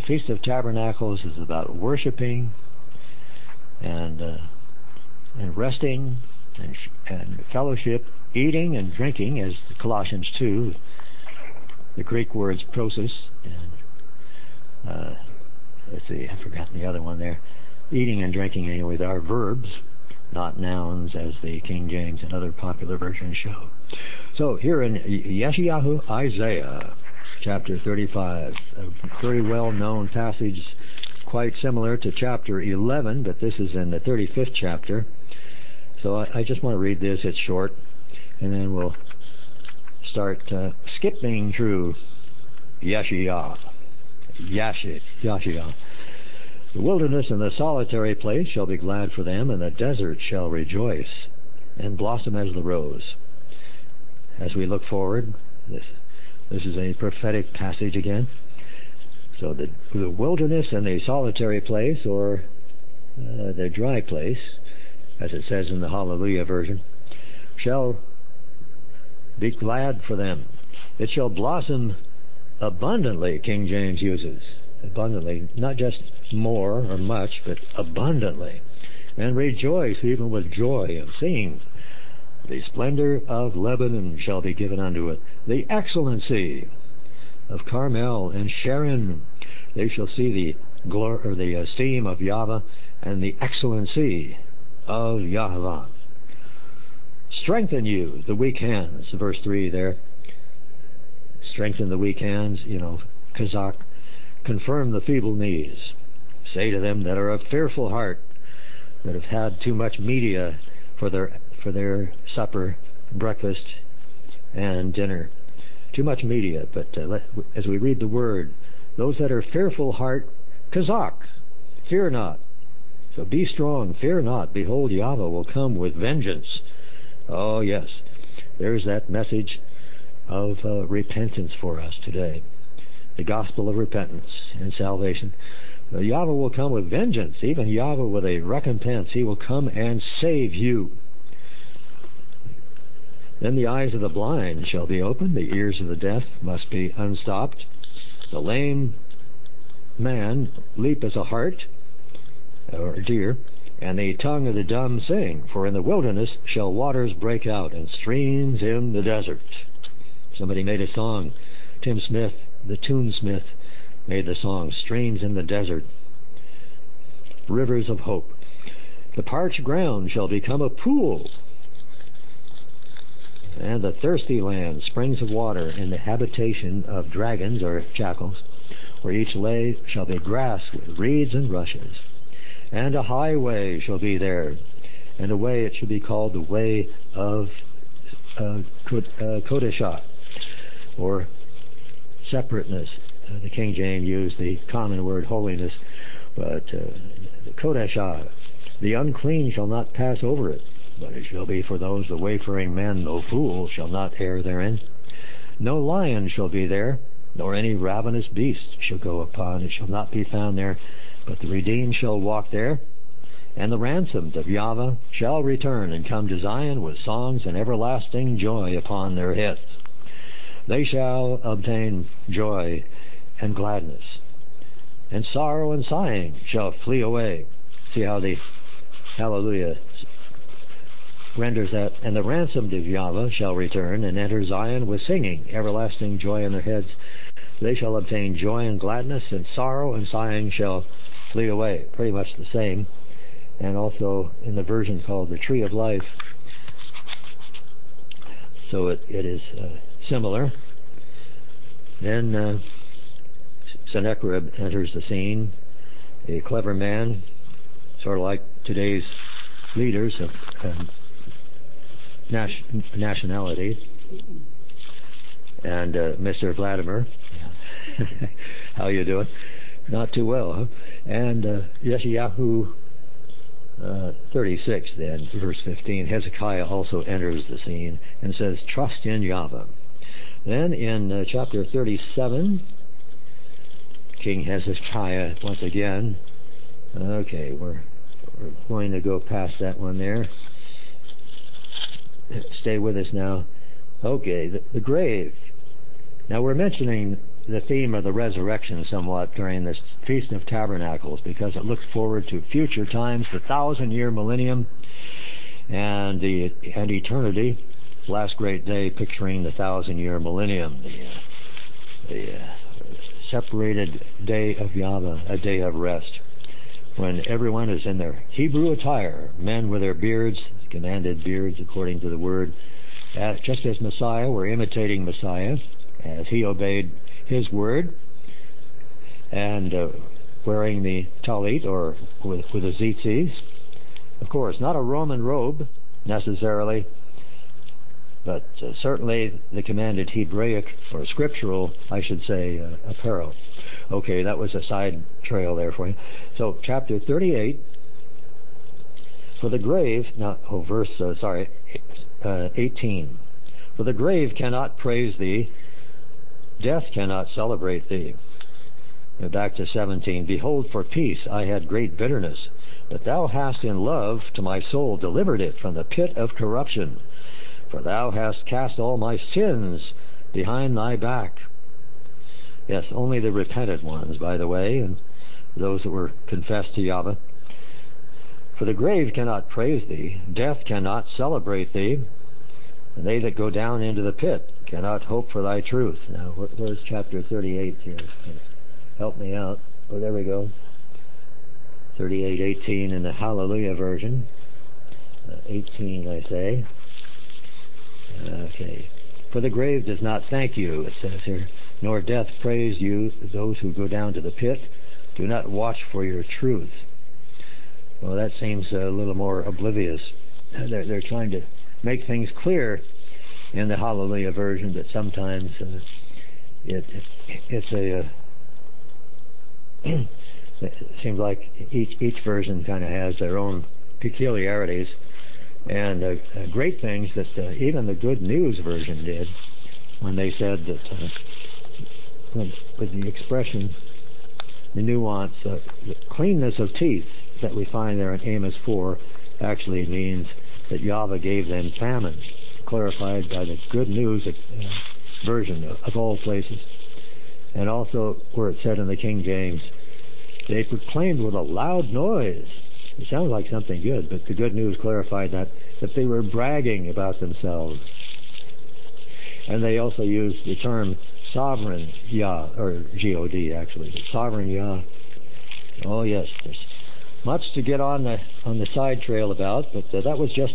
Feast of Tabernacles is about worshiping and resting and fellowship, eating and drinking, as Colossians 2, the Greek words prosis, and let's see, I've forgotten the other one there. Eating and drinking, anyway, are verbs, not nouns, as the King James and other popular versions show. So here in Yeshayahu Isaiah, chapter 35, a very well-known passage, quite similar to chapter 11, but this is in the 35th chapter. So I just want to read this. It's short, and then we'll start skipping through Yeshayahu. The wilderness and the solitary place shall be glad for them, and the desert shall rejoice and blossom as the rose. As we look forward, this is a prophetic passage again. So the wilderness and the solitary place, or the dry place, as it says in the Hallelujah version, shall be glad for them. It shall blossom abundantly, King James uses. Abundantly, not just more or much, but abundantly. And rejoice even with joy of singing. The splendor of Lebanon shall be given unto it. The excellency of Carmel and Sharon. They shall see the glory or the esteem of Yahweh and the excellency of Yahweh. Strengthen you, the weak hands. Verse 3 there. Strengthen the weak hands, Kazakh. Confirm the feeble knees. Say to them that are of fearful heart, that have had too much media for their supper, breakfast, and dinner. Too much media, but as we read the word, those that are fearful heart, Kazakh, fear not. So be strong, fear not. Behold, Yahweh will come with vengeance. Oh yes, there's that message of repentance for us today. The gospel of repentance and salvation. Yahweh will come with vengeance, even Yahweh with a recompense. He will come and save you. Then the eyes of the blind shall be opened, the ears of the deaf must be unstopped. The lame man leap as a hart, or a deer, and the tongue of the dumb sing. For in the wilderness shall waters break out, and streams in the desert. Somebody made a song, Tim Smith, the tunesmith, made the song, Streams in the Desert, Rivers of Hope. The parched ground shall become a pool, and the thirsty land springs of water, in the habitation of dragons or jackals, where each lay shall be grass with reeds and rushes. And a highway shall be there, and a way it shall be called the way of Kodeshah, or separateness. The King James used the common word holiness, but Kodeshah, the unclean shall not pass over it, but it shall be for those the wayfaring men. No fool shall not err therein. No lion shall be there, nor any ravenous beast shall go upon. It shall not be found there, but the redeemed shall walk there. And the ransomed of Yahweh shall return and come to Zion with songs and everlasting joy upon their heads. They shall obtain joy and gladness, and sorrow and sighing shall flee away. See how the Hallelujah renders that. And the ransomed of Yahweh shall return and enter Zion with singing, everlasting joy in their heads. They shall obtain joy and gladness, and sorrow and sighing shall flee away. Pretty much the same. And also in the version called the Tree of Life. So it is similar. Then Sennacherib enters the scene, a clever man, sort of like today's leaders of nationality. And Mr. Vladimir, how you doing? Not too well, huh? And Yeshayahu 36, then, verse 15, Hezekiah also enters the scene and says, trust in Yahweh. Then in chapter 37, King Hezekiah, once again, okay, we're going to go past that one there. Stay with us now. Okay, the grave. Now we're mentioning the theme of the resurrection somewhat during this Feast of Tabernacles, because it looks forward to future times, the 1,000-year millennium, and eternity, last great day, picturing the 1,000-year millennium, the separated day of Yahweh, a day of rest, when everyone is in their Hebrew attire, men with their beards, commanded beards according to the word, just as Messiah, we're imitating Messiah, as he obeyed his word, and wearing the talit, or with the tzitzis. Of course, not a Roman robe, necessarily, but certainly the commanded Hebraic, or scriptural, I should say, apparel. Okay, that was a side trail there for you. So, chapter 38, for the grave, 18. For the grave cannot praise thee, death cannot celebrate thee. Back to 17. Behold, for peace I had great bitterness, but thou hast in love to my soul delivered it from the pit of corruption. For thou hast cast all my sins behind thy back. Yes, only the repentant ones, by the way, and those that were confessed to Yahweh. For the grave cannot praise thee, death cannot celebrate thee, and they that go down into the pit cannot hope for thy truth. Now, where's chapter 38 here? Help me out. Oh, there we go. 38:18 in the Hallelujah version. 18, I say. Okay. For the grave does not thank you, it says here, nor death praise you, those who go down to the pit. Do not watch for your truth. Well, that seems a little more oblivious. They're trying to make things clear in the Hallelujah version, but sometimes it seems like each version kind of has their own peculiarities, and great things that even the Good News version did when they said that with the expression, the nuance, the cleanness of teeth that we find there in Amos 4 actually means that Yahweh gave them famine, clarified by the Good News version of all places. And also where it said in the King James, they proclaimed with a loud noise. It sounds like something good, but the Good News clarified that they were bragging about themselves. And they also used the term sovereign Yah, or G-O-D actually, but sovereign Yah. Oh yes, there's much to get on the side trail about, but that was just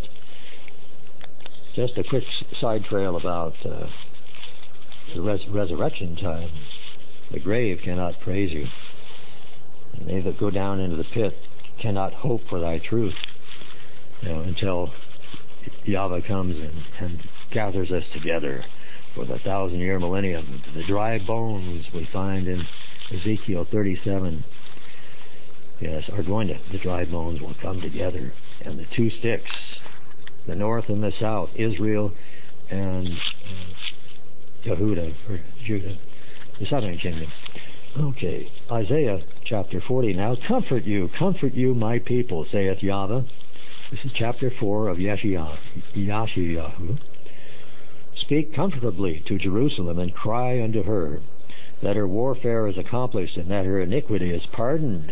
a quick side trail about the resurrection time. The grave cannot praise you, and they that go down into the pit cannot hope for thy truth, until Yahweh comes and gathers us together for the 1,000-year millennium. The dry bones we find in Ezekiel 37. Yes, the dry bones will come together, and the two sticks, the north and the south, Israel and Yehuda, or Judah, the southern kingdom. Okay, Isaiah chapter 40. Now comfort you, my people, saith Yahweh. This is chapter 4 of Yashiyahu. Speak comfortably to Jerusalem, and cry unto her that her warfare is accomplished, and that her iniquity is pardoned.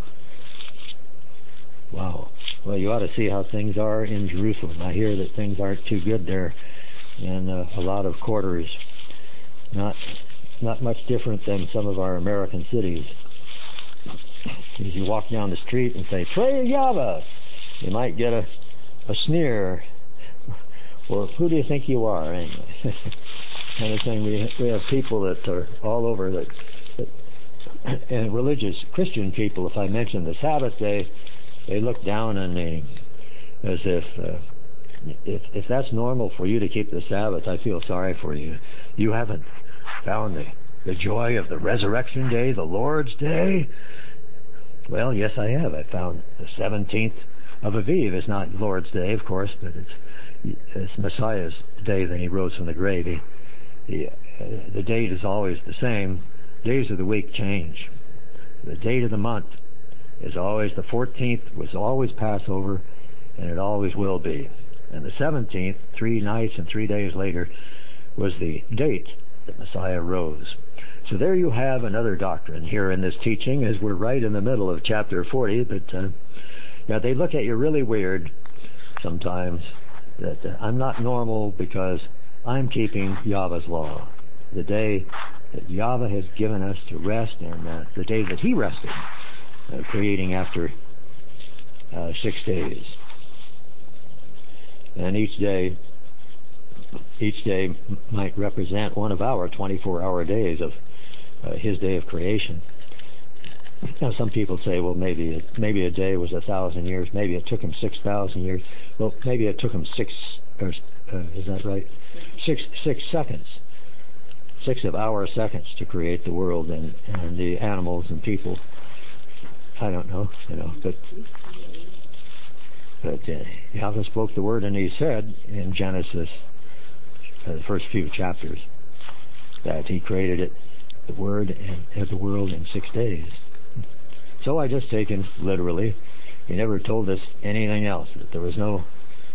Wow. Well, you ought to see how things are in Jerusalem. I hear that things aren't too good there in a lot of quarters. Not much different than some of our American cities. As you walk down the street and say, "Praise Yahweh," you might get a sneer. Well, who do you think you are, anyway? Kind of thing. We have people that are all over that and religious Christian people. If I mention the Sabbath day, they look down on me as if that's normal for you to keep the Sabbath. I feel sorry for you. You haven't found the joy of the resurrection day, the Lord's day. Well, yes, I have. I found the 17th of Aviv. It's not Lord's day, of course, but it's Messiah's day that he rose from the grave. The date is always the same. Days of the week change. The date of the month is always the 14th, was always Passover, and it always will be. And the 17th, 3 nights and 3 days later, was the date that Messiah rose. So there you have another doctrine here in this teaching, as we're right in the middle of chapter 40. But they look at you really weird sometimes, that I'm not normal because I'm keeping Yahweh's law. The day that Yahweh has given us to rest, and the day that He rested, creating after 6 days. And each day might represent one of our 24-hour days of His day of creation. Now, some people say, well, maybe a day was 1,000 years. Maybe it took Him 6,000 years. Well, maybe it took Him is that right? 6 seconds. 6 of our seconds to create the world and the animals and people. I don't know, but Yahweh spoke the word, and He said in Genesis, the first few chapters, that He created it, the word and the world, in 6 days. So I just take Him literally. He never told us anything else. That there was no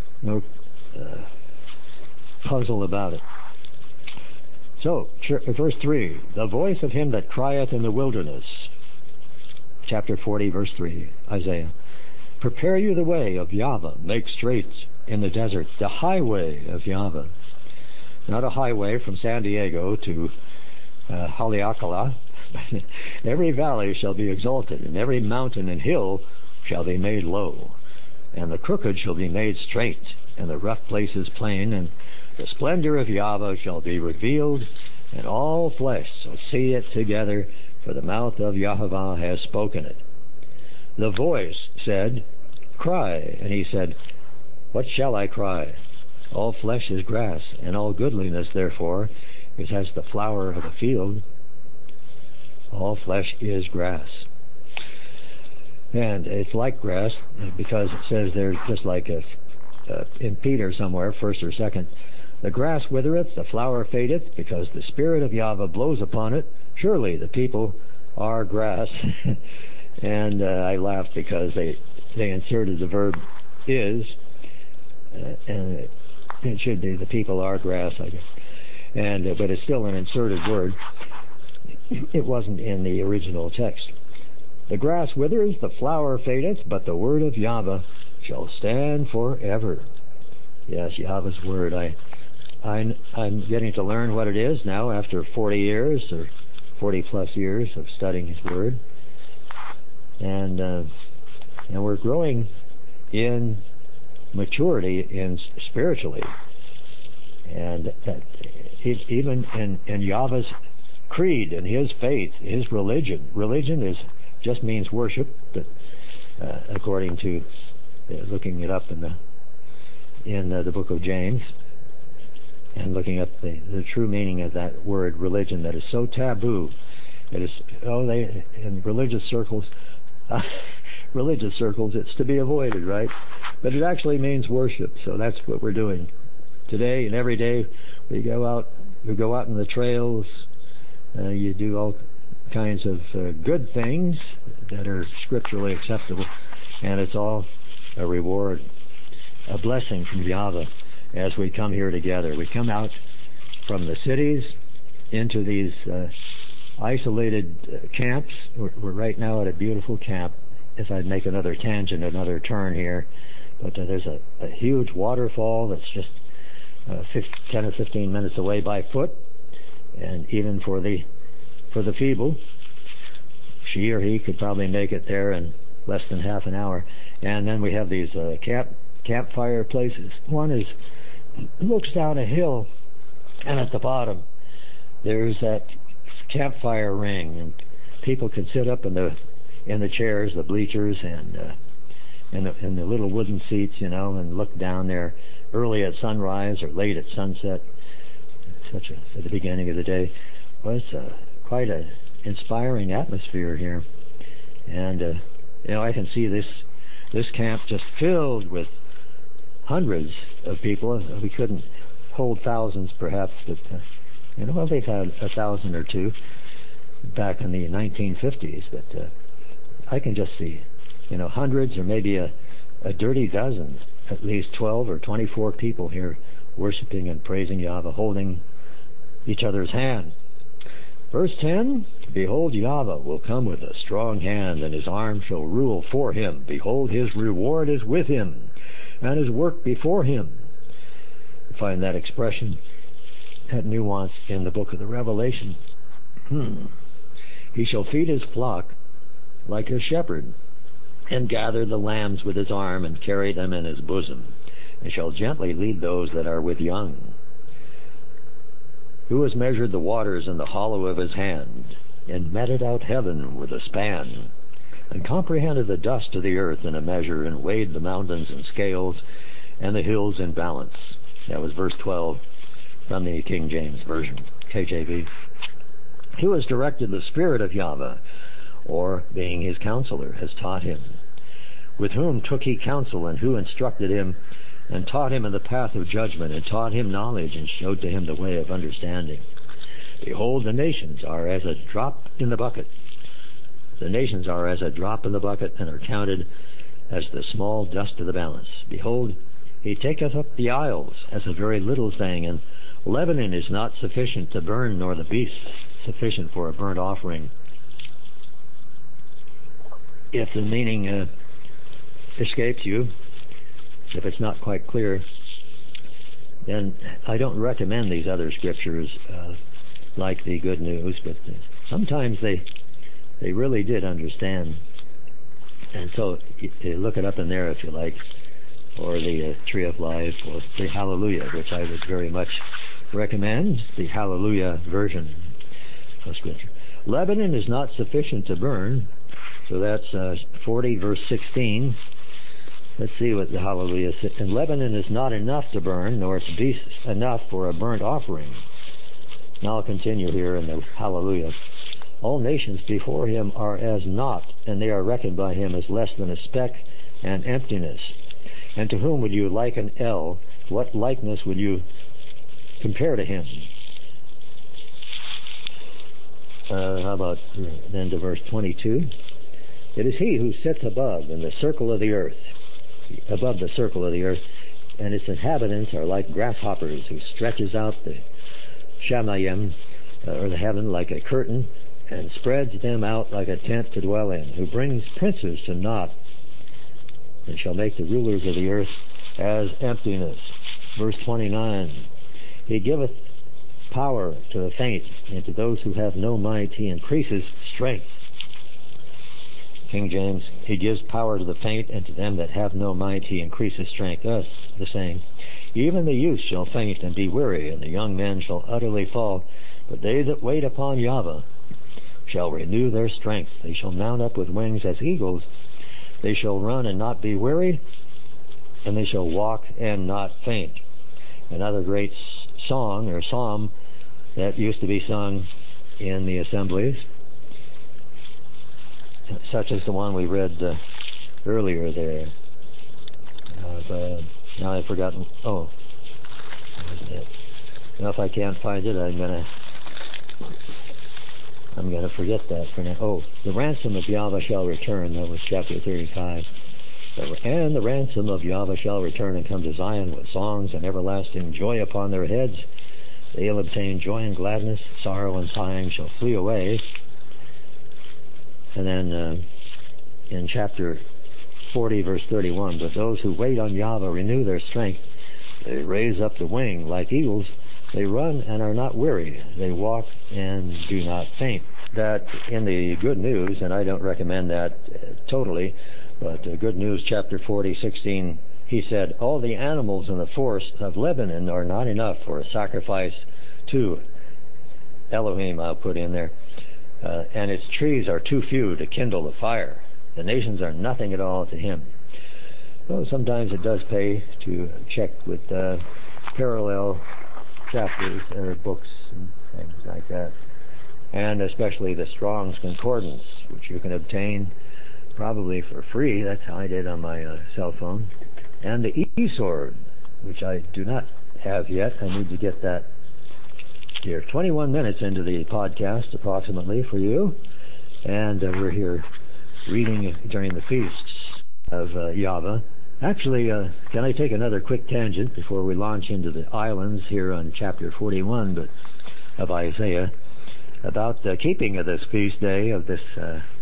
puzzle about it. So, verse 3, the voice of him that crieth in the wilderness. Chapter 40, verse 3, Isaiah. Prepare you the way of Yahweh, make straight in the desert the highway of Yahweh. Not a highway from San Diego to Haleakala. Every valley shall be exalted, and every mountain and hill shall be made low. And the crooked shall be made straight, and the rough places plain, and the splendor of Yahweh shall be revealed, and all flesh shall see it together, for the mouth of Yahweh has spoken it. The voice said, Cry. And He said, What shall I cry? All flesh is grass, and all goodliness, therefore, is as the flower of the field. All flesh is grass. And it's like grass, because it says there's just like in Peter somewhere, 1st or 2nd, the grass withereth, the flower fadeth, because the Spirit of Yahweh blows upon it. Surely the people are grass. And I laughed because they inserted the verb is, and it should be the people are grass, I guess. But it's still an inserted word. It wasn't in the original text. The grass withers, the flower fadeth, but the word of Yahweh shall stand forever. Yes, Yahweh's word. I'm getting to learn what it is now after 40 years or 40 plus years of studying His word, and we're growing in maturity spiritually, and that even in Yahweh's creed and His faith, His religion. Religion just means worship, but according to looking it up in the book of James, and looking up the true meaning of that word religion that is so taboo. It is in religious circles, it's to be avoided, right? But it actually means worship. So that's what we're doing today and every day. We go out in the trails. You do all kinds of good things that are scripturally acceptable, and it's all a reward, a blessing from Yahweh as we come here together. We come out from the cities into these isolated camps. We're right now at a beautiful camp. As I make another tangent, another turn here, but there's a huge waterfall that's just 10 or 15 minutes away by foot, and even for the feeble, she or he could probably make it there in less than half an hour. And then we have these campfire places. One looks down a hill, and at the bottom there's that campfire ring, and people can sit up in the chairs, the bleachers, and in the little wooden seats, and look down there early at sunrise or late at sunset. At the beginning of the day. Well, it's quite an inspiring atmosphere here, and I can see this camp just filled with hundreds of people. We couldn't hold thousands, perhaps, but they've had 1,000 or two back in the 1950s. But I can just see, hundreds or maybe a dirty dozen, at least 12 or 24 people here worshiping and praising Yahweh, holding each other's hand. Verse 10, behold, Yahweh will come with a strong hand, and his arm shall rule for him. Behold, his reward is with him, and his work before him. You find that expression, that nuance in the book of the Revelation. He shall feed his flock like a shepherd, and gather the lambs with his arm, and carry them in his bosom, and shall gently lead those that are with young. Who has measured the waters in the hollow of his hand, and meted out heaven with a span, and comprehended the dust of the earth in a measure, and weighed the mountains in scales, and the hills in balance? That was verse 12 from the King James Version, KJV. Who has directed the Spirit of Yahweh, or, being his counselor, has taught him? With whom took he counsel, and who instructed him, and taught him in the path of judgment, and taught him knowledge, and showed to him the way of understanding? Behold, the nations are as a drop in the bucket. The nations are as a drop in the bucket, and are counted as the small dust of the balance. Behold, he taketh up the isles as a very little thing, and Lebanon is not sufficient to burn, nor the beast sufficient for a burnt offering. If the meaning escapes you, if it's not quite clear, then I don't recommend these other scriptures like the Good News, but sometimes they really did understand. And so you look it up in there if you like, or the Tree of Life, or the Hallelujah, which I would very much recommend, the Hallelujah version of Scripture. Lebanon is not sufficient to burn, so that's 40 verse 16. Let's see what the Hallelujah says. And Lebanon is not enough to burn, nor its beasts enough for a burnt offering. Now I'll continue here in the Hallelujah. All nations before him are as naught, and they are reckoned by him as less than a speck and emptiness. And to whom would you liken El? What likeness would you compare to him? How about then to verse 22? It is he who sits above in the circle of the earth, above the circle of the earth, and its inhabitants are like grasshoppers, who stretches out the shamayim, or the heaven, like a curtain, and spreads them out like a tent to dwell in, who brings princes to naught, and shall make the rulers of the earth as emptiness. Verse 29, he giveth power to the faint, and to those who have no might he increases strength. King James, he gives power to the faint, and to them that have no might he increases strength. Thus the saying, even the youth shall faint and be weary, and the young men shall utterly fall. But they that wait upon Yahweh shall renew their strength. They shall mount up with wings as eagles. They shall run and not be weary, and they shall walk and not faint. Another great song or psalm that used to be sung in the assemblies, such as the one we read earlier there. Now I've forgotten. Oh, now if I can't find it, I'm gonna forget that for now. Oh, the ransom of Yahweh shall return. That was chapter 35. And the ransom of Yahweh shall return and come to Zion with songs and everlasting joy upon their heads. They'll obtain joy and gladness. Sorrow and sighing shall flee away. And then in chapter 40, verse 31, but those who wait on Yahweh renew their strength. They raise up the wing like eagles. They run and are not weary. They walk and do not faint. That in the Good News, and I don't recommend that totally, but Good News, chapter 40, 16, he said, all the animals in the forests of Lebanon are not enough for a sacrifice to Elohim, I'll put in there. And its trees are too few to kindle the fire. The nations are nothing at all to him. Well, sometimes it does pay to check with parallel chapters or books and things like that. And especially the Strong's Concordance, which you can obtain probably for free. That's how I did on my cell phone. And the eSword, which I do not have yet. I need to get that here. 21 minutes into the podcast, approximately, for you. And we're here reading during the feasts of Yahweh. Actually, can I take another quick tangent before we launch into the islands here on chapter 41 of Isaiah? about the keeping of this feast day, of this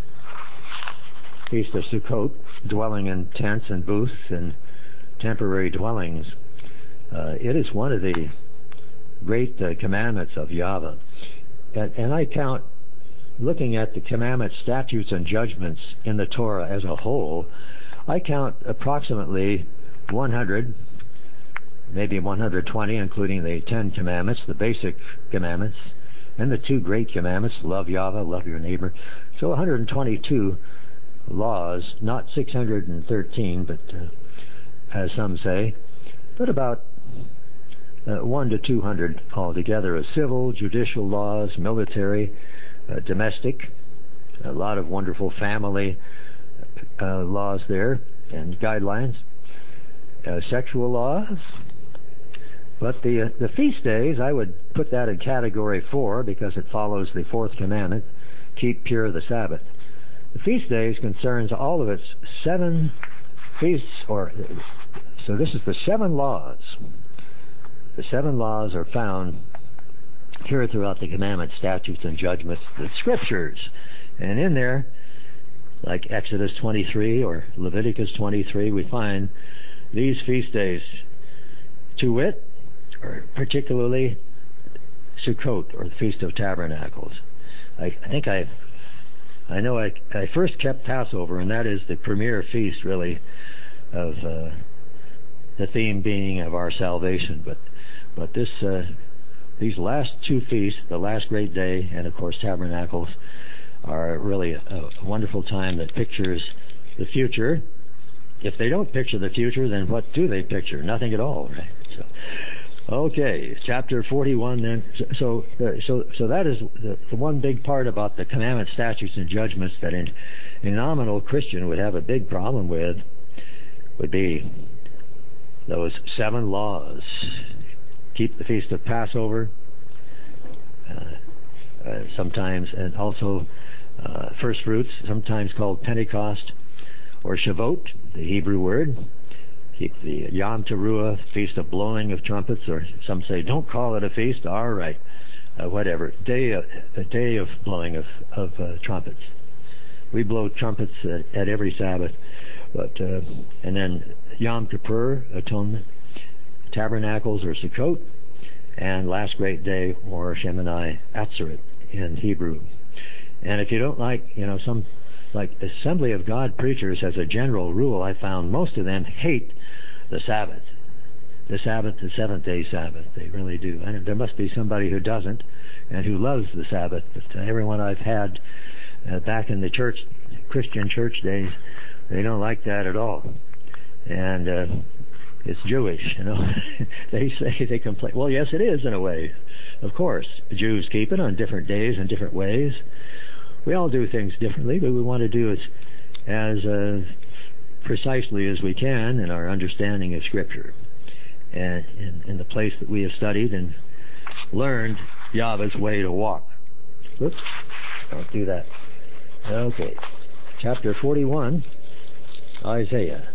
Feast of Sukkot, dwelling in tents and booths and temporary dwellings. It is one of the great commandments of Yahweh. And I count, looking at the commandments, statutes, and judgments in the Torah as a whole, I count approximately 100, maybe 120, including the 10 commandments, the basic commandments, and the 2 great commandments, love Yahweh, love your neighbor. So 122 laws, not 613, but as some say, but about 1 to 200 altogether of civil, judicial laws, military, domestic, a lot of wonderful family laws there and guidelines, sexual laws. But the feast days, I would put that in category 4 because it follows the 4th commandment, keep pure the Sabbath. The feast days concerns all of its 7 feasts, so this is the 7 laws. The 7 laws are found here throughout the commandments, statutes, and judgments, the scriptures. And in there, like Exodus 23 or Leviticus 23, we find these feast days, to wit, or particularly Sukkot, or the Feast of Tabernacles. I know I first kept Passover, and that is the premier feast, really, of the theme being of our salvation. But these last 2 feasts, the last great day, and of course Tabernacles, are really a wonderful time that pictures the future. If they don't picture the future, then what do they picture? Nothing at all, right? Okay, chapter 41 then. So that is the one big part about the commandments, statutes, and judgments that a nominal Christian would have a big problem with, would be those 7 laws. Keep the Feast of Passover, sometimes, and also first fruits, sometimes called Pentecost, or Shavuot, the Hebrew word. Keep the Yom Teruah, Feast of Blowing of Trumpets, or some say, don't call it a feast. All right, whatever. A day of blowing of trumpets. We blow trumpets at every Sabbath, but and then Yom Kippur, Atonement, Tabernacles or Sukkot, and last great day, or Shemini Atzeret in Hebrew. And if you don't like, some like Assembly of God preachers, as a general rule, I found most of them hate the Sabbath. The Sabbath, the 7th-day Sabbath. They really do. And there must be somebody who doesn't and who loves the Sabbath. But everyone I've had back in the Christian church days, they don't like that at all. And it's Jewish, they complain. Well, yes, it is in a way. Of course, the Jews keep it on different days and different ways. We all do things differently, but we want to do it as precisely as we can in our understanding of Scripture and in the place that we have studied and learned Yahweh's way to walk. Whoops, don't do that. Okay, chapter 41, Isaiah.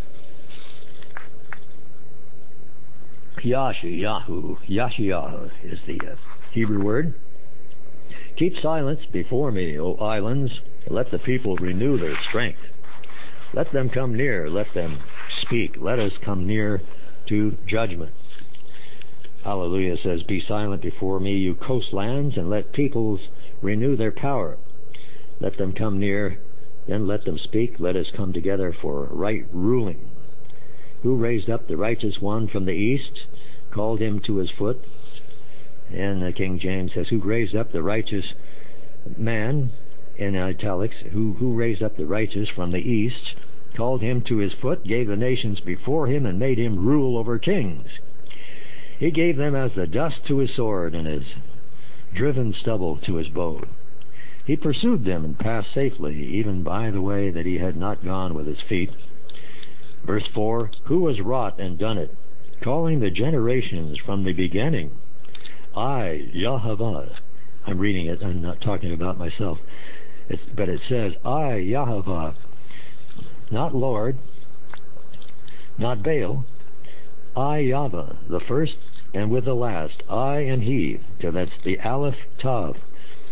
Yashiyahu is the Hebrew word. Keep silence before me, O islands. Let the people renew their strength. Let them come near. Let them speak. Let us come near to judgment. Hallelujah says, be silent before me, you coastlands, and let peoples renew their power. Let them come near, then let them speak. Let us come together for right ruling. Who raised up the righteous one from the east, called him to his foot? And King James says, who raised up the righteous man, in italics, who raised up the righteous from the east, called him to his foot, gave the nations before him, and made him rule over kings. He gave them as the dust to his sword, and as driven stubble to his bow. He pursued them and passed safely, even by the way that he had not gone with his feet. Verse 4, who has wrought and done it, calling the generations from the beginning? I, Yahweh. I'm reading it, I'm not talking about myself. But it says, I, Yahweh, not Lord, not Baal, I, Yahweh, the first and with the last. I am He. So that's the Aleph Tav.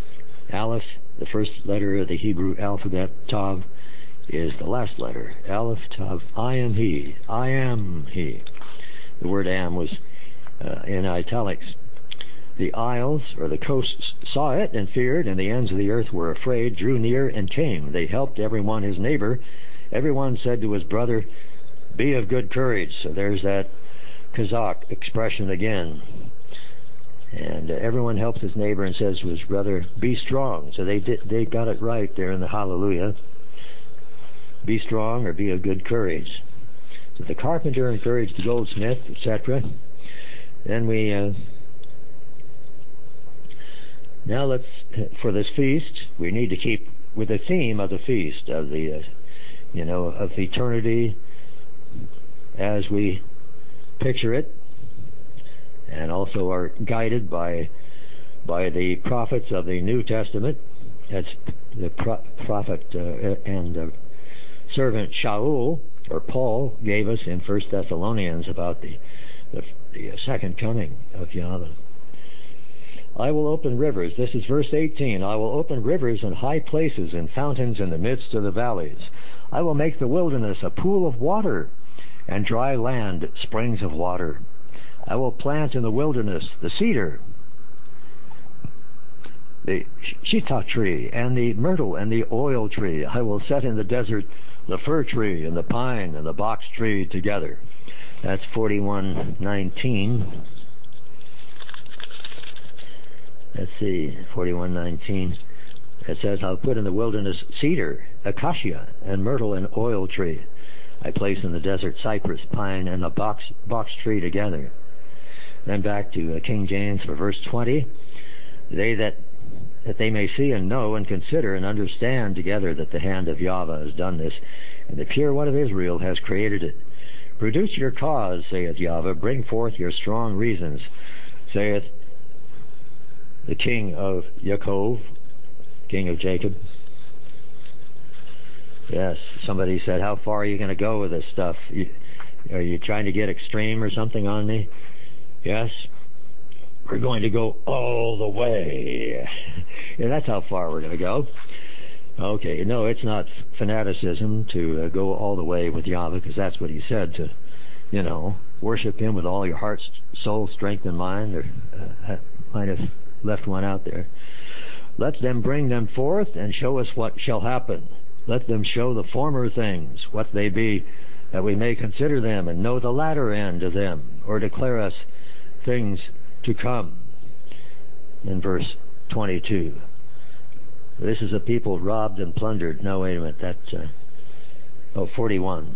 Aleph, the first letter of the Hebrew alphabet. Tav is the last letter. Aleph, Tav. I am He. I am He. The word am was in italics. The isles, or the coasts, saw it and feared, and the ends of the earth were afraid, drew near and came. They helped everyone his neighbor. Everyone said to his brother, be of good courage. So there's that Kazakh expression again. And everyone helps his neighbor and says to his brother, be strong. So they got it right there in the Hallelujah. Be strong or be of good courage. So the carpenter encouraged the goldsmith, etc. Then we... Now let's, for this feast, we need to keep with the theme of the feast, of the, of eternity as we picture it, and also are guided by the prophets of the New Testament. That's the prophet and servant Shaul, or Paul, gave us in 1 Thessalonians about the second coming of Yahweh. I will open rivers. This is verse 18. I will open rivers in high places and fountains in the midst of the valleys. I will make the wilderness a pool of water and dry land springs of water. I will plant in the wilderness the cedar, the shittah tree, and the myrtle and the oil tree. I will set in the desert the fir tree and the pine and the box tree together. That's 41:19. Let's see, 41:19. It says, I'll put in the wilderness cedar, acacia, and myrtle and oil tree. I place in the desert cypress, pine, and a box tree together. Then back to King James for verse 20. That they may see and know and consider and understand together that the hand of Yahweh has done this, and the pure one of Israel has created it. Produce your cause, saith Yahweh. Bring forth your strong reasons, saith the king of Yaakov, king of Jacob. Yes, somebody said, how far are you going to go with this stuff? Are you trying to get extreme or something on me? Yes, we're going to go all the way. And that's how far we're going to go. Okay, no, it's not fanaticism to go all the way with Yahweh, because that's what he said, to, worship him with all your heart, soul, strength, and mind. Or might have left one out there. Let them bring them forth and show us what shall happen. Let them show the former things, what they be, that we may consider them and know the latter end of them, or declare us things to come. In verse 22. This is a people robbed and plundered. No, wait a minute. That's 41.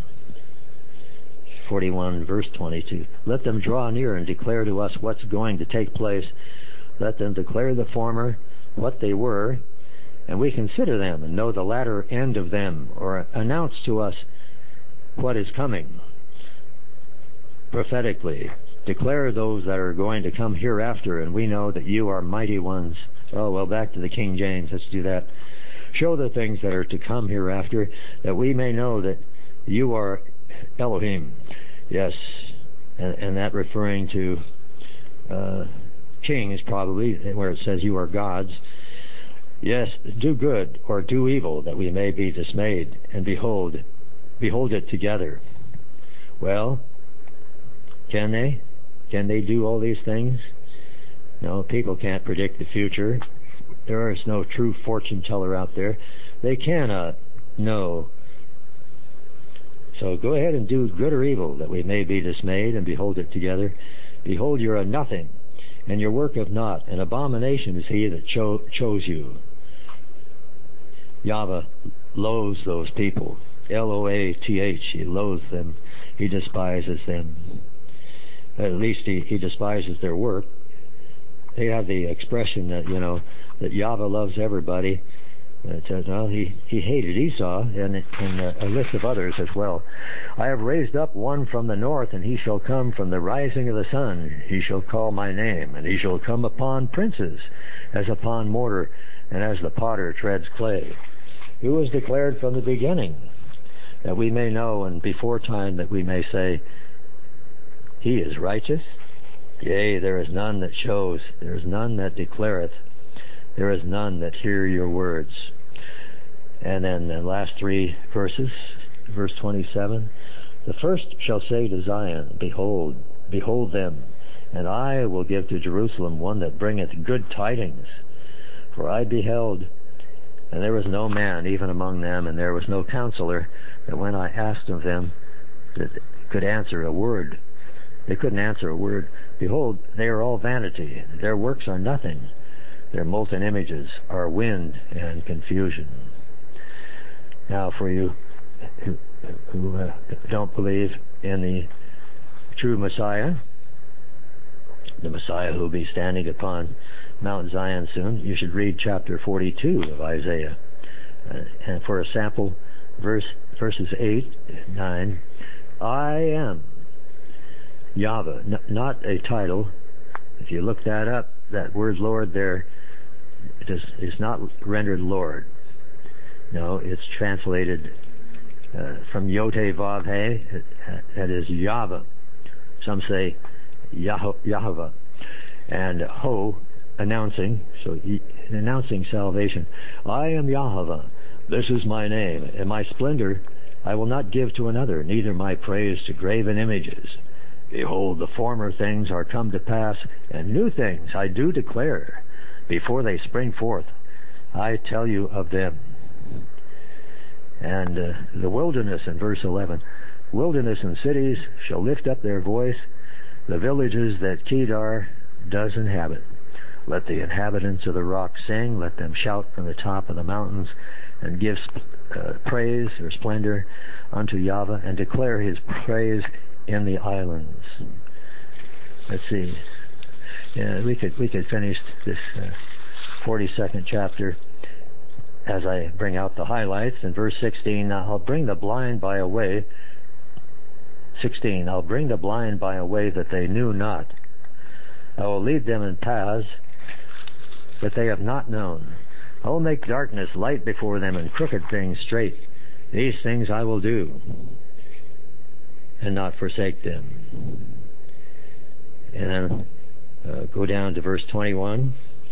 41, verse 22. Let them draw near and declare to us what's going to take place. Let them declare the former, what they were, and we consider them and know the latter end of them, or announce to us what is coming. Prophetically, declare those that are going to come hereafter, and we know that you are mighty ones. Oh, well, back to the King James. Let's do that. Show the things that are to come hereafter, that we may know that you are Elohim. Yes, and that referring to kings, probably, where it says you are gods. Yes, do good or do evil, that we may be dismayed, and behold it together. Well, can they? Can they do all these things? No, people can't predict the future. There is no true fortune teller out there. They cannot know. So go ahead and do good or evil, that we may be dismayed, and behold it together. Behold, you're a nothing, and your work of naught. An abomination is he that chose you. Yahweh loathes those people. Loath, he loathes them. He despises them. At least he despises their work. They have the expression that, that Yahweh loves everybody. It says, well, he hated Esau, and a list of others as well. I have raised up one from the north, and he shall come from the rising of the sun. He shall call my name, and he shall come upon princes, as upon mortar, and as the potter treads clay. Who was declared from the beginning, that we may know, and before time that we may say, he is righteous. Yea, there is none that shows, there is none that declareth. there is none that hear your words. And then the last three verses, verse 27, the first shall say to Zion, behold, behold them, and I will give to Jerusalem one that bringeth good tidings. For I beheld, and there was no man even among them, and there was no counselor, that when I asked of them, that could answer a word. They couldn't answer a word. Behold, they are all vanity. Their works are nothing. Their molten images are wind and confusion. Now, for you who don't believe in the true Messiah, the Messiah who will be standing upon Mount Zion soon, you should read chapter 42 of Isaiah. And for a sample, verses 8, 9, I am Yahweh, not a title. If you look that up, that word Lord there is not rendered Lord. No, it's translated from Yod-Heh-Vav-He, that is Yahweh. Some say Yahweh. And Ho, announcing, so announcing salvation. I am Yahweh, this is my name, and my splendor I will not give to another, neither my praise to graven images. Behold, the former things are come to pass, and new things I do declare. Before they spring forth, I tell you of them. And the wilderness in verse 11, wilderness and cities shall lift up their voice, the villages that Kedar does inhabit. Let the inhabitants of the rock sing, let them shout from the top of the mountains, and give praise or splendor unto Yahweh, and declare his praise in the islands. Let's see. Yeah, we could finish this 42nd chapter as I bring out the highlights. In verse 16, I'll bring the blind by a way. 16, I'll bring the blind by a way that they knew not. I will lead them in paths that they have not known. I will make darkness light before them and crooked things straight. These things I will do and not forsake them. And then go down to verse 21.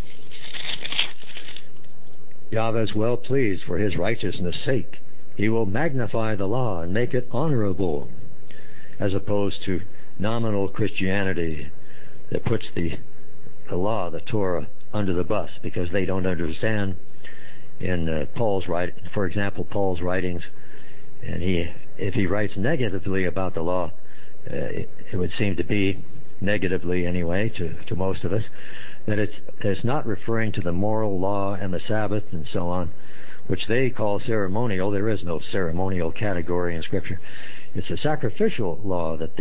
Yahweh is well pleased for his righteousness' sake. He will magnify the law and make it honorable, as opposed to nominal Christianity that puts the law, the Torah, under the bus because they don't understand. In Paul's writing, for example, Paul's writings, and if he writes negatively about the law, it would seem to be negatively anyway to most of us, that it's not referring to the moral law and the Sabbath and so on, which they call ceremonial. There is no ceremonial category in Scripture. It's a sacrificial law that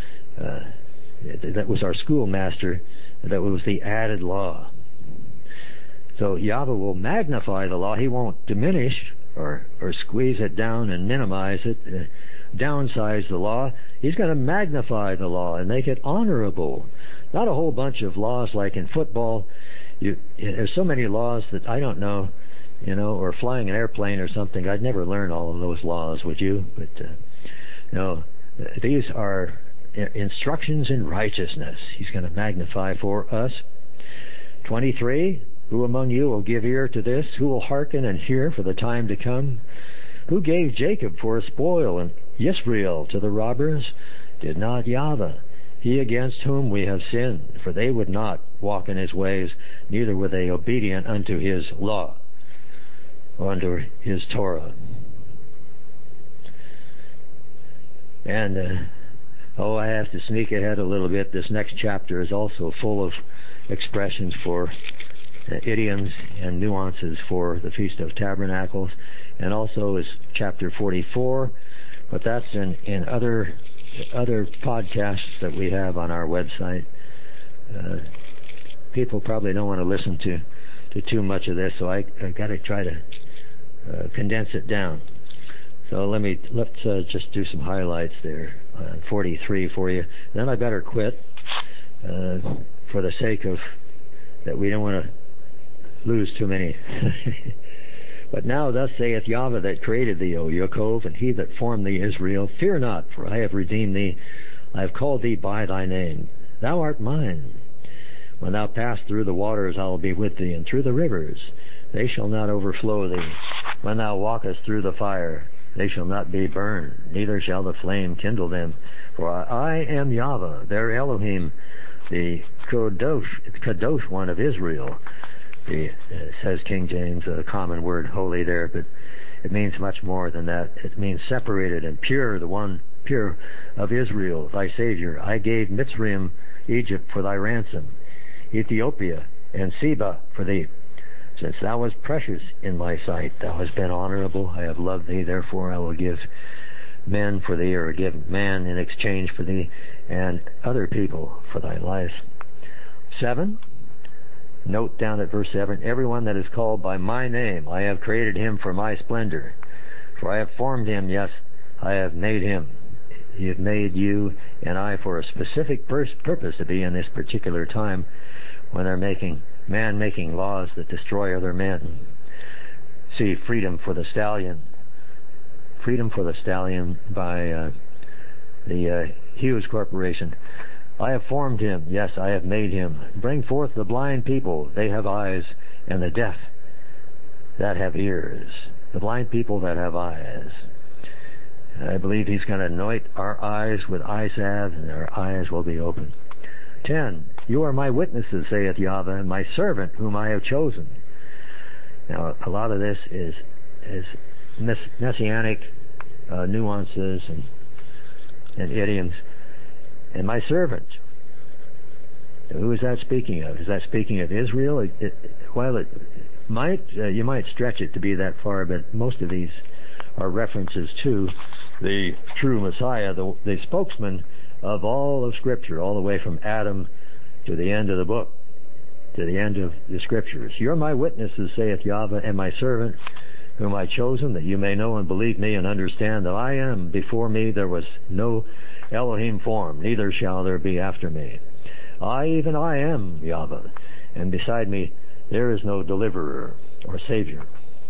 that was our schoolmaster, that was the added law. So Yahweh will magnify the law. He won't diminish or squeeze it down and minimize it, downsize the law. He's going to magnify the law and make it honorable. Not a whole bunch of laws like in football. There's so many laws that I don't know, or flying an airplane or something. I'd never learn all of those laws, would you? But no, these are instructions in righteousness. He's going to magnify for us. 23, who among you will give ear to this? Who will hearken and hear for the time to come? Who gave Jacob for a spoil and Yisrael to the robbers? Did not Yahweh, he against whom we have sinned? For they would not walk in his ways, neither were they obedient unto his law, or unto his Torah. And, I have to sneak ahead a little bit. This next chapter is also full of expressions for idioms and nuances for the Feast of Tabernacles, and also is chapter 44, but that's in other podcasts that we have on our website. People probably don't want to listen to too much of this, so I got to try to condense it down. So let's just do some highlights there, 43 for you. Then I better quit for the sake of that we don't want to lose too many. But now thus saith Yahweh that created thee, O Yaakov, and he that formed thee, Israel, fear not, for I have redeemed thee. I have called thee by thy name. Thou art mine. When thou pass through the waters, I will be with thee, and through the rivers, they shall not overflow thee. When thou walkest through the fire, they shall not be burned, neither shall the flame kindle them. For I am Yahweh, their Elohim, the Kadosh one of Israel. Says King James, a common word, holy there, but it means much more than that. It means separated and pure, the one pure of Israel, thy Savior. I gave Mitzrayim, Egypt, for thy ransom, Ethiopia and Seba for thee. Since thou wast precious in my sight, thou hast been honorable, I have loved thee, therefore I will give men for thee, or give man in exchange for thee, and other people for thy life. 7, note down at verse 7, everyone that is called by my name, I have created him for my splendor. For I have formed him, yes, I have made him. He has made you and I for a specific purpose to be in this particular time when they're making laws that destroy other men. See, freedom for the stallion by the Hughes Corporation. I have formed him, yes, I have made him. Bring forth the blind people, they have eyes, and the deaf that have ears. The blind people that have eyes. I believe he's going to anoint our eyes with eye salve, and our eyes will be open. 10, you are my witnesses, saith Yahweh, my servant whom I have chosen. Now, a lot of this is messianic nuances and idioms. And my servant. Who is that speaking of? Is that speaking of Israel? You might stretch it to be that far, but most of these are references to the true Messiah, the spokesman of all of Scripture, all the way from Adam to the end of the book, to the end of the Scriptures. You're my witnesses, saith Yahweh, and my servant, whom I chosen, that you may know and believe me and understand that I am. Before me there was no Elohim form, neither shall there be after me. Even I am Yahweh, and beside me there is no deliverer or savior.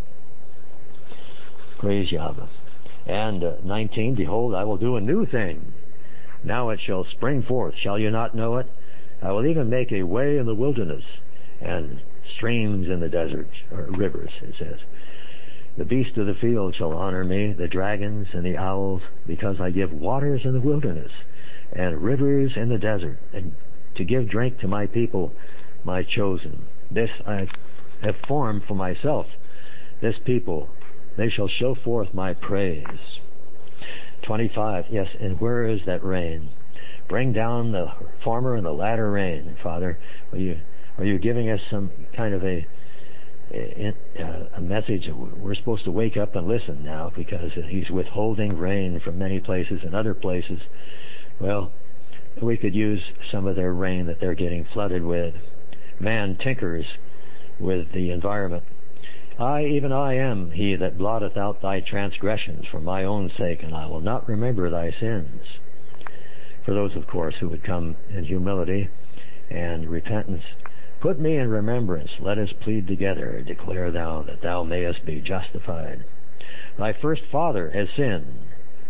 Praise Yahweh. And 19, behold, I will do a new thing. Now it shall spring forth. Shall you not know it? I will even make a way in the wilderness and streams in the desert, or rivers, it says. The beasts of the field shall honor me, the dragons and the owls, because I give waters in the wilderness and rivers in the desert, and to give drink to my people, my chosen. This I have formed for myself. This people, they shall show forth my praise. 25, yes, and where is that rain? Bring down the former and the latter rain, Father. Are you giving us some kind of a message? We're supposed to wake up and listen now, because he's withholding rain from many places and other places. Well, we could use some of their rain that they're getting flooded with. Man tinkers with the environment. Even I am he that blotteth out thy transgressions for my own sake, and I will not remember thy sins. For those, of course, who would come in humility and repentance. Put me in remembrance, let us plead together, declare thou that thou mayest be justified. Thy first father has sinned,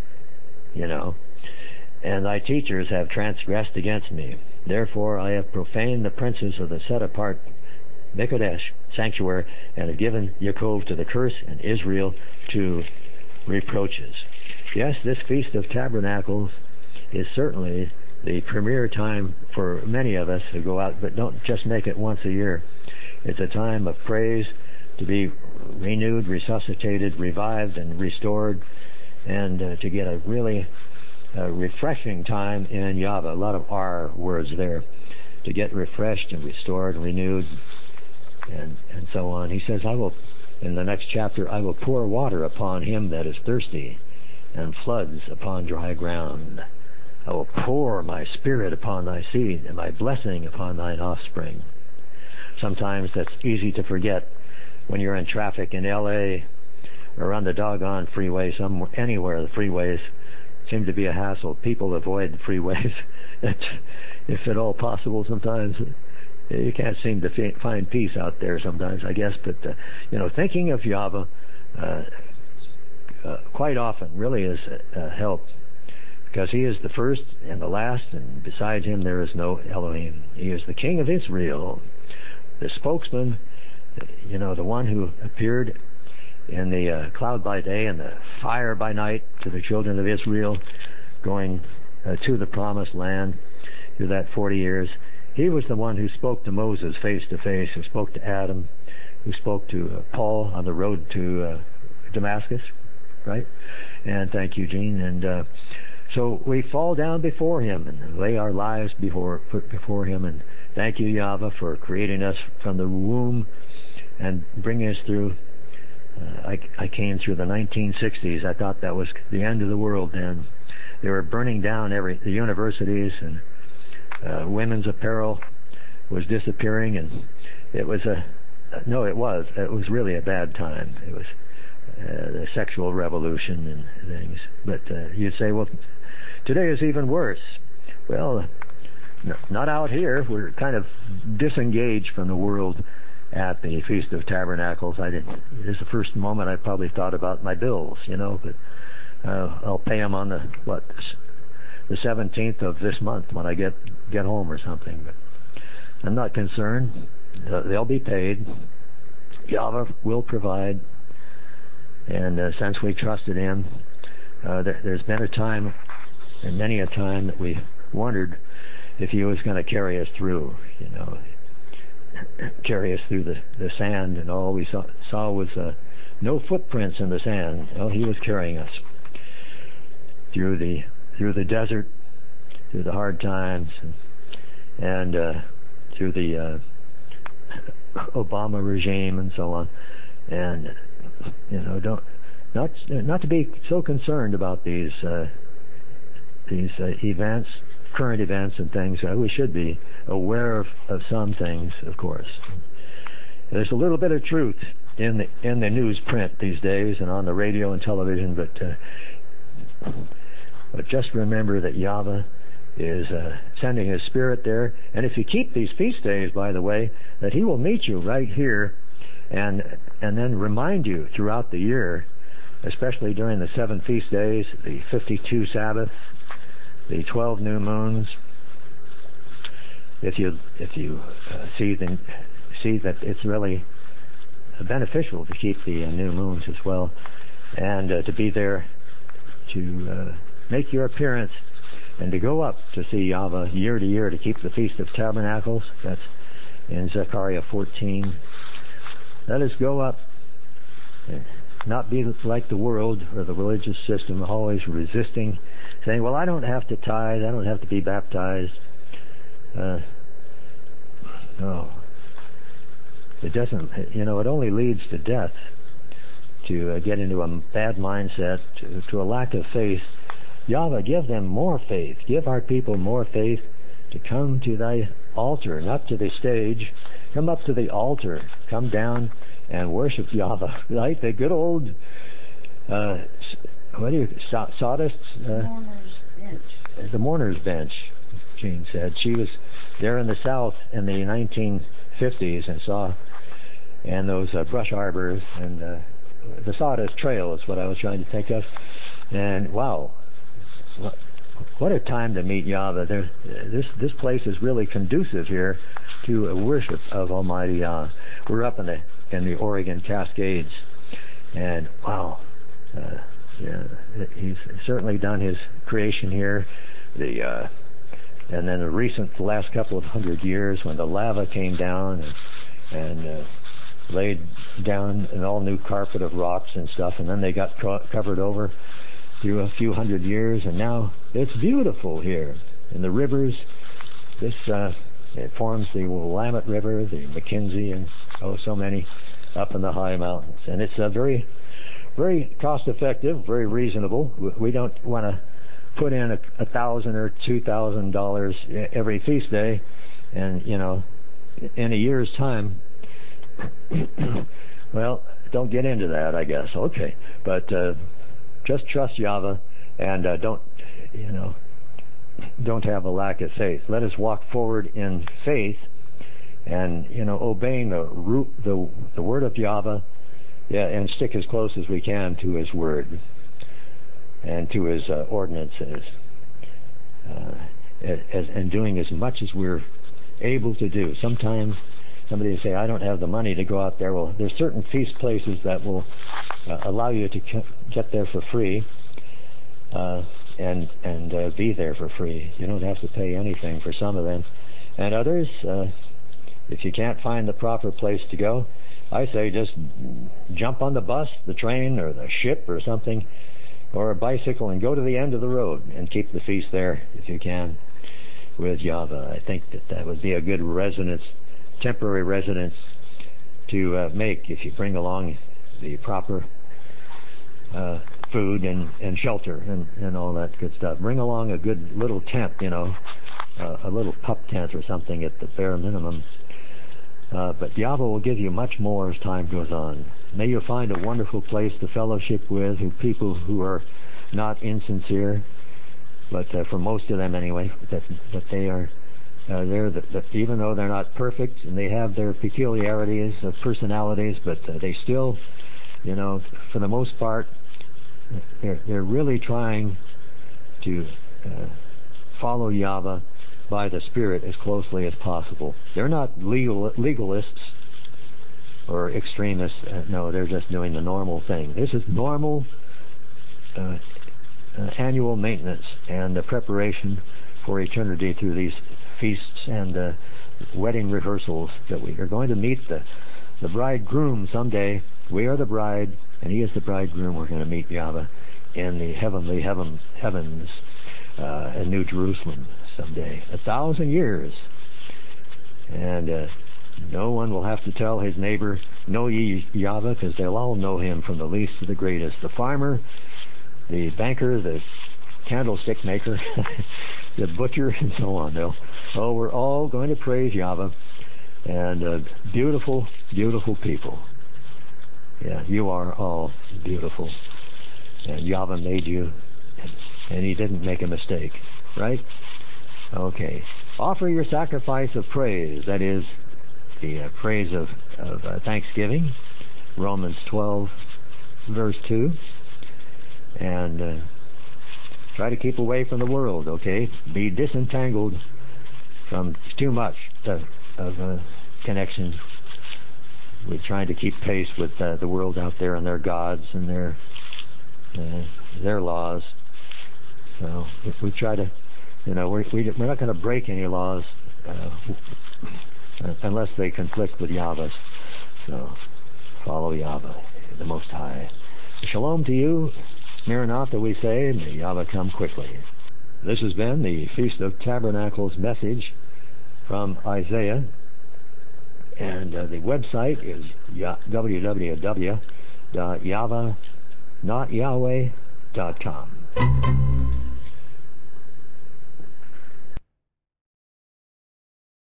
and thy teachers have transgressed against me. Therefore I have profaned the princes of the set-apart Mekadesh sanctuary, and have given Yaakov to the curse, and Israel to reproaches. Yes, this Feast of Tabernacles is certainly the premier time for many of us who go out, but don't just make it once a year. It's a time of praise, to be renewed, resuscitated, revived, and restored, and to get a really refreshing time in Yahweh. A lot of R words there. To get refreshed and restored and renewed, and so on. He says, in the next chapter, I will pour water upon him that is thirsty, and floods upon dry ground. I will pour my spirit upon thy seed, and my blessing upon thine offspring. Sometimes that's easy to forget when you're in traffic in L.A. or on the doggone freeway, anywhere. The freeways seem to be a hassle. People avoid the freeways, if at all possible sometimes. You can't seem to find peace out there sometimes, I guess. But, thinking of Yahweh quite often really is a help because he is the first and the last, and besides him there is no Elohim. He is the King of Israel, the spokesman, the one who appeared in the cloud by day and the fire by night to the children of Israel, going to the promised land through that 40 years. He was the one who spoke to Moses face to face, who spoke to Adam, who spoke to Paul on the road to Damascus, right? And thank you, Gene. And so we fall down before him and lay our lives before him. And thank you, Yahweh, for creating us from the womb and bringing us through. I came through the 1960s. I thought that was the end of the world then. They were burning down the universities, and women's apparel was disappearing, and it was really a bad time. It was the sexual revolution and things. But you'd say, well, today is even worse. Well, not out here. We're kind of disengaged from the world at the Feast of Tabernacles. This is the first moment I probably thought about my bills, but I'll pay them on the 17th of this month when I get home or something. But I'm not concerned. They'll be paid. Yahweh will provide. And since we trusted him, there's been a time, and many a time, that we wondered if he was going to carry us through, carry us through the sand, and all we saw was no footprints in the sand. Well, he was carrying us through the desert, through the hard times, and through the Obama regime and so on. And not to be so concerned about these events, current events and things. We should be aware of some things, of course. There's a little bit of truth in the newsprint these days and on the radio and television, but just remember that Yahweh is sending his Spirit there. And if you keep these feast days, by the way, that he will meet you right here and then remind you throughout the year, especially during the 7 feast days, the 52 Sabbaths, the 12 new moons. If you see that it's really beneficial to keep the new moons as well, and to be there to make your appearance and to go up to see Yahweh year to year, to keep the Feast of Tabernacles. That's in Zechariah 14. Let us go up and not be like the world or the religious system, always resisting, saying, well, I don't have to tithe, I don't have to be baptized. No. It doesn't, it only leads to death, to get into a bad mindset, to a lack of faith. Yahweh, give them more faith. Give our people more faith to come to thy altar, not to the stage. Come up to the altar. Come down and worship Yahweh. Right? The good old, sawdust? Mourner's bench. The mourner's bench, Jean said. She was there in the South in the 1950s and saw, and those brush arbors and the sawdust trail is what I was trying to think of. And wow, what a time to meet Yahweh. This place is really conducive here to a worship of Almighty Yah. We're up in the Oregon Cascades, and wow, he's certainly done his creation here. And then the last couple of 100 years, when the lava came down and laid down an all new carpet of rocks and stuff, and then they got covered over through a few hundred years, and now it's beautiful here. And the rivers, it forms the Willamette River, the McKenzie, and so many up in the high mountains. And it's very, very cost-effective, very reasonable. We don't want to put in $1,000 or $2,000 every feast day, and in a year's time. Well, don't get into that, I guess. Okay, but just trust Yahweh, and don't have a lack of faith. Let us walk forward in faith, and obeying the word of Yahweh, and stick as close as we can to His word and to His ordinances. and doing as much as we're able to do. Sometimes somebody will say, I don't have the money to go out there. Well, there's certain feast places that will allow you to get there for free and be there for free. You don't have to pay anything for some of them. And others, if you can't find the proper place to go, I say just jump on the bus, the train, or the ship or something, or a bicycle and go to the end of the road and keep the feast there if you can with Yahweh. I think that would be a good residence, temporary residence to make if you bring along the proper food and shelter and all that good stuff. Bring along a good little tent, a little pup tent or something at the bare minimum. But Yahweh will give you much more as time goes on. May you find a wonderful place to fellowship with, people who are not insincere, but for most of them anyway, that they are there, that even though they're not perfect and they have their peculiarities of personalities, but they still, for the most part, they're really trying to follow Yahweh by the Spirit as closely as possible. They're not legalists or extremists. No, they're just doing the normal thing. This is normal annual maintenance and preparation for eternity through these feasts and wedding rehearsals that we are going to meet the bridegroom someday. We are the bride, and he is the bridegroom. We're going to meet Yahweh in the heavenly heavens in New Jerusalem someday, 1,000 years. And no one will have to tell his neighbor, know ye Yahweh, because they'll all know him from the least to the greatest. The farmer, the banker, the candlestick maker, the butcher, and so on. We're all going to praise Yahweh. And beautiful, beautiful people. Yeah, you are all beautiful. And Yahweh made you, and he didn't make a mistake, right? Okay. Offer your sacrifice of praise, that is, the praise of thanksgiving, Romans 12, verse 2. And try to keep away from the world, okay? Be disentangled from too much of connection with trying to keep pace with the world out there and their gods and their laws. So we try to, we're not going to break any laws unless they conflict with Yahweh. So follow Yahweh, the Most High. Shalom to you. Maranatha, we say, may Yahweh come quickly. This has been the Feast of Tabernacles message from Isaiah. And the website is www.yahweh.com.